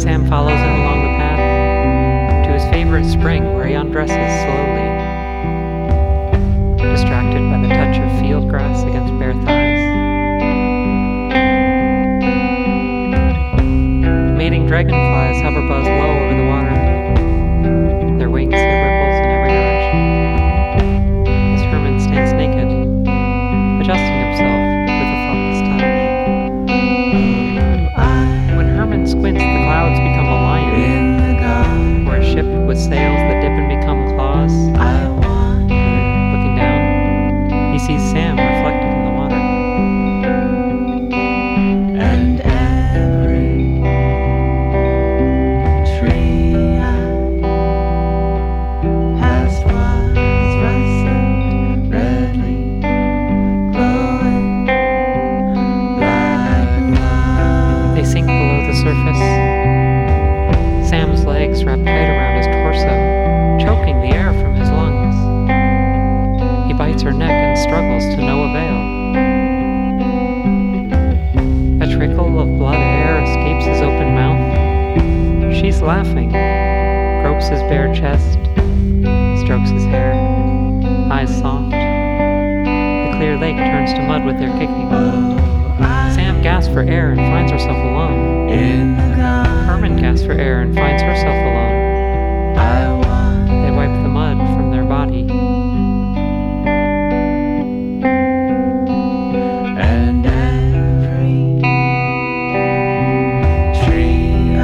Sam follows him along the path to his favorite spring where he undresses slowly, distracted by the touch of field grass against bare thighs. Mating dragonflies hover buzz low over the water, their wings their ripples in every direction, as Herman stands naked, adjusting himself with a thoughtless touch. When Herman squints, the clouds become a lion, or a ship with sails that dip and become claws. Looking down, he sees Sam reflected in the water. And every tree has flowers russet, redly glowing like love. They sink below the surface. Sam's legs wrap tight around his torso, choking the air from his lungs. He bites her neck and struggles to no avail. A trickle of blood air escapes his open mouth. She's laughing, gropes his bare chest, strokes his hair, eyes soft. The clear lake turns to mud with their kicking. Sam gasps for air and finds herself alone. In the garden, Herman gasps for air and finds herself alone. I want They wipe the mud from their body. and every tree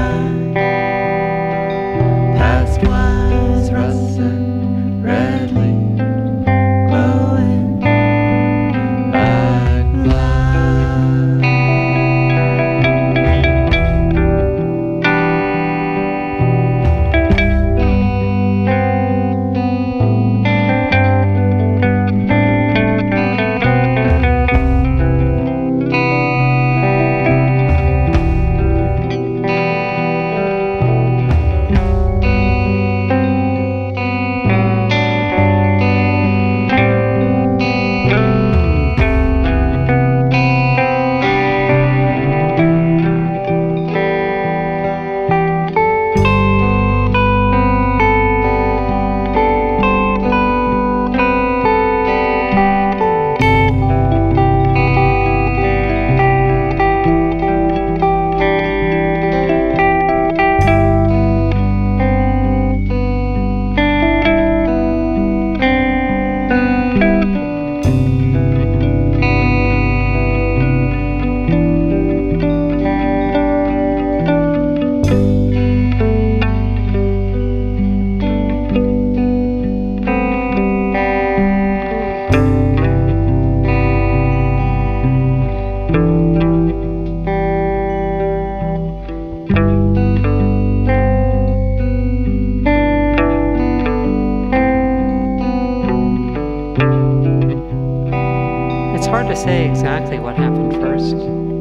has flowers russet, redly glowing like love. It's hard to say exactly what happened first.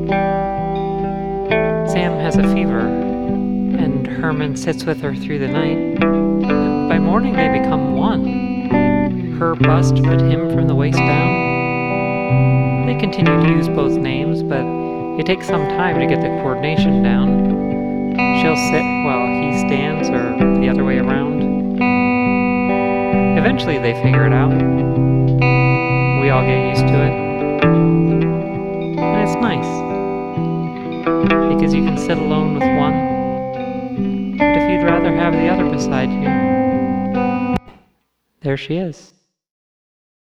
Sam has a fever, and Herman sits with her through the night. By morning they become one. Her bust, but him from the waist down. They continue to use both names, but it takes some time to get the coordination down. She'll sit while he stands, or the other way around. Eventually they figure it out. We all get used to it. And it's nice, because you can sit alone with one, but if you'd rather have the other beside you, there she is.